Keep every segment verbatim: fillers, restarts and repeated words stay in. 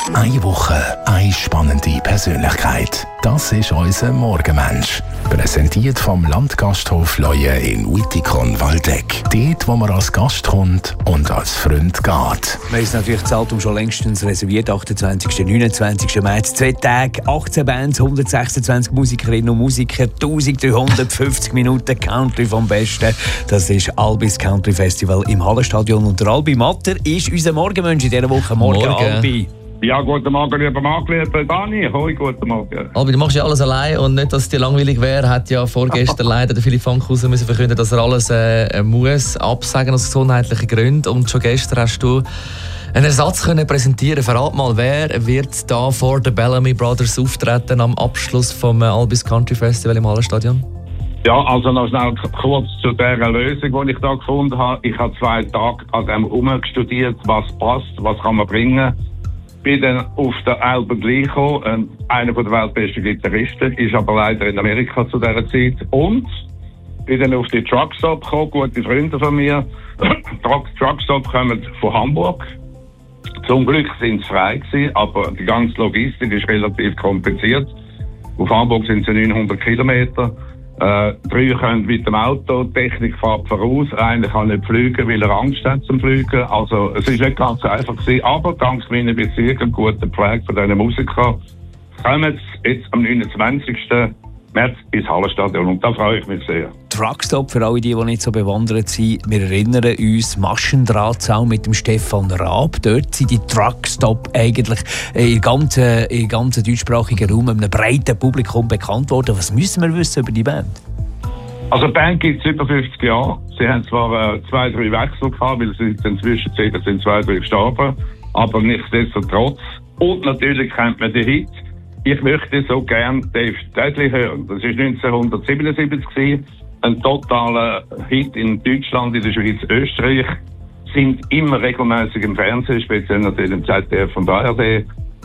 Eine Woche, eine spannende Persönlichkeit. Das ist unser Morgenmensch. Präsentiert vom Landgasthof Leue in Wittikon-Waldeck. Dort, wo man als Gast kommt und als Freund geht. Wir haben natürlich das Album schon längstens reserviert. achtundzwanzigsten und neunundzwanzigsten März. Zwei Tage, achtzehn Bands, hundertsechsundzwanzig Musikerinnen und Musiker, eintausenddreihundertfünfzig Minuten Country vom Besten. Das ist Albis Country Festival im Hallenstadion. Und der Albi Matter ist unser Morgenmensch in dieser Woche. Morgen, Morgen. Albi. Ja, guten Morgen, lieber Marc, lieber Dani. Hoi, guten Morgen. Albi, du machst ja alles allein und nicht, dass es dir langweilig wäre, hat ja vorgestern leider der Philipp Fankhauser müssen verkünden, dass er alles äh, muss absagen aus gesundheitlichen Gründen. Und schon gestern hast du einen Ersatz können präsentieren. Verrat mal, wer wird da vor den Bellamy Brothers auftreten am Abschluss vom Albis Country Festival im Hallenstadion? Ja, also noch schnell kurz zu dieser Lösung, die ich da gefunden habe. Ich habe zwei Tage an dem herumgestudiert, was passt, was kann man bringen. Bin dann auf der Albert Lee gekommen, einer der weltbesten Gitarristen, ist aber leider in Amerika zu dieser Zeit. Und bin dann auf die Truckstop gekommen, gute Freunde von mir. Truckstop kommen von Hamburg. Zum Glück sind sie frei gewesen, aber die ganze Logistik ist relativ kompliziert. Auf Hamburg sind es neunhundert Kilometer. Äh, drei können mit dem Auto, die Technik fährt voraus, einer kann nicht fliegen, weil er Angst hat zum Fliegen. Also es ist nicht ganz einfach gewesen, aber dank meiner Beziehungen, guten Pflege von diesen Musikern, kommen sie jetzt am neunundzwanzigsten März ins Hallenstadion und da freue ich mich sehr. Truckstop, für alle, die, die nicht so bewandert sind, wir erinnern uns, Maschendrahtzaun mit dem Stefan Raab. Dort sind die Truckstop eigentlich im ganzen, im ganzen deutschsprachigen Raum einem breiten Publikum bekannt worden. Was müssen wir wissen über die Band? Also die Band gibt es über fünfzig Jahre. Sie haben zwar äh, zwei, drei Wechsel gehabt, weil sie inzwischen sind zwei, drei gestorben, aber nichtsdestotrotz. Und natürlich kennt man den Hit. Ich möchte so gern Dave Dudley hören. Das war neunzehnhundertsiebenundsiebzig. Ein totaler Hit in Deutschland, in der Schweiz, Österreich. Sind immer regelmäßig im Fernsehen, speziell natürlich im Z D F und A R D.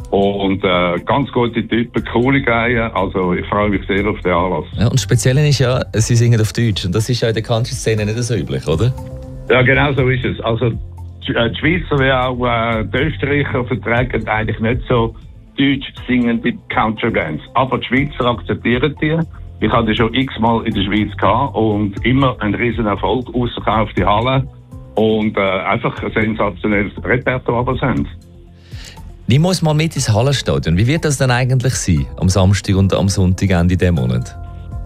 Und äh, ganz gute Typen, coole Geier. Also ich freue mich sehr auf den Anlass. Ja, und das Spezielle ist ja, sie singen auf Deutsch. Und das ist ja in der Country-Szene nicht so üblich, oder? Ja, genau so ist es. Also die Schweizer wie auch äh, die Österreicher vertragen eigentlich nicht so deutsch singende Country-Bands. Aber die Schweizer akzeptieren die. Ich hatte die schon x-mal in der Schweiz gehabt und immer einen riesen Erfolg, ausverkaufte Halle und äh, einfach ein sensationelles Repertoire, was sie haben. Nimm uns mal mit ins Hallenstadion. Wie wird das denn eigentlich sein, am Samstag und am Sonntag Ende dieses Monat?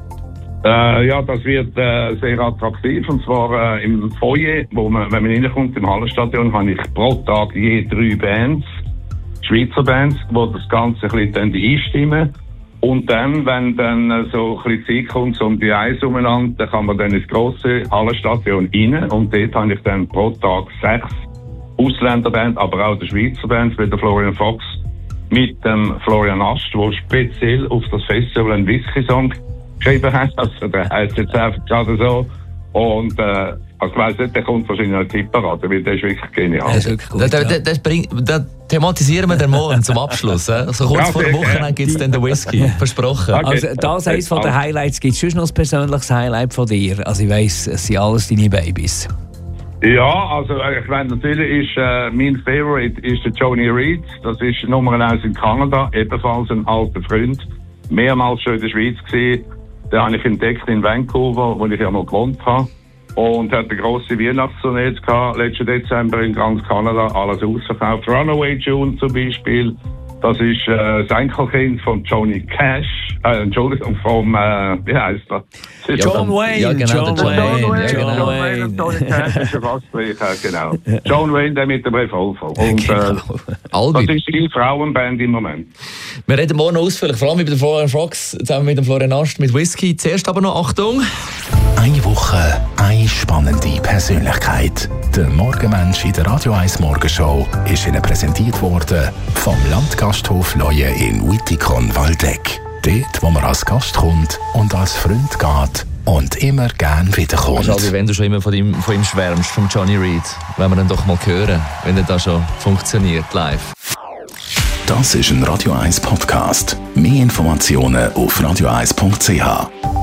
Äh, ja, das wird äh, sehr attraktiv. Und zwar äh, im Foyer, wo man, wenn man reinkommt, im Hallenstadion, habe ich pro Tag je drei Bands, Schweizer Bands, die das Ganze ein bisschen einstimmen. Und dann, wenn dann so ein bisschen Zeit kommt, so um die Eis umeinander, dann kann man dann ins grosse Hallenstadion rein. Und dort habe ich dann pro Tag sechs Ausländerbands, aber auch die Schweizer Bands, wie der Florian Fox mit dem Florian Ast, der speziell auf das Festival einen Whisky-Song geschrieben hat. Also der heißt jetzt einfach gerade so. Und äh, also ich weiss nicht, der kommt wahrscheinlich noch Tipperade, weil der ist wirklich genial. Das ist wirklich gut, da, da, das bringt, da thematisieren wir den morgen zum Abschluss. Äh? So kurz ja, vor der Wochenende gibt es dann den Whisky. Versprochen. Okay. Also das eines von den Highlights. Gibt es schon noch ein persönliches Highlight von dir? Also ich weiss, es sind alles deine Babys. Ja, also ich meine, natürlich ist äh, mein Favorite ist der Johnny Reid. Das ist Nummer eins in Kanada, ebenfalls ein alter Freund. Mehrmals schon in der Schweiz gewesen. Den habe ich entdeckt in Vancouver, wo ich ja noch gewohnt habe. Und hat eine grosse Weihnachtstournee gehabt, letzten Dezember in ganz Kanada, alles ausverkauft. Runaway June zum Beispiel, das ist äh, das Enkelkind von Johnny Cash, äh, Entschuldigung, vom, äh, wie heisst er? John Wayne. Ja, genau, John, John Wayne. Wayne. John John Wayne. Wayne und Johnny Cash ist ja fast gleich, genau. John Wayne, der mit dem Revolver. Und äh, Albi. das ist die Frauenband im Moment. Wir reden morgen ausführlich, vor allem mit dem Florian Fox, zusammen mit dem Florian Ast, mit Whisky. Zuerst aber noch Achtung. Eine Woche, eine spannende Persönlichkeit. Der Morgenmensch in der Radio eins Morgenshow ist Ihnen präsentiert worden vom Landgasthof Leue in Wittikon-Waldeck. Dort, wo man als Gast kommt und als Freund geht und immer gern wiederkommt. Also, wenn du schon immer von ihm, von ihm schwärmst, von Johnny Reid, wenn wir ihn doch mal hören, wenn er da schon funktioniert live. Das ist ein Radio eins Podcast. Mehr Informationen auf radio eins punkt c h.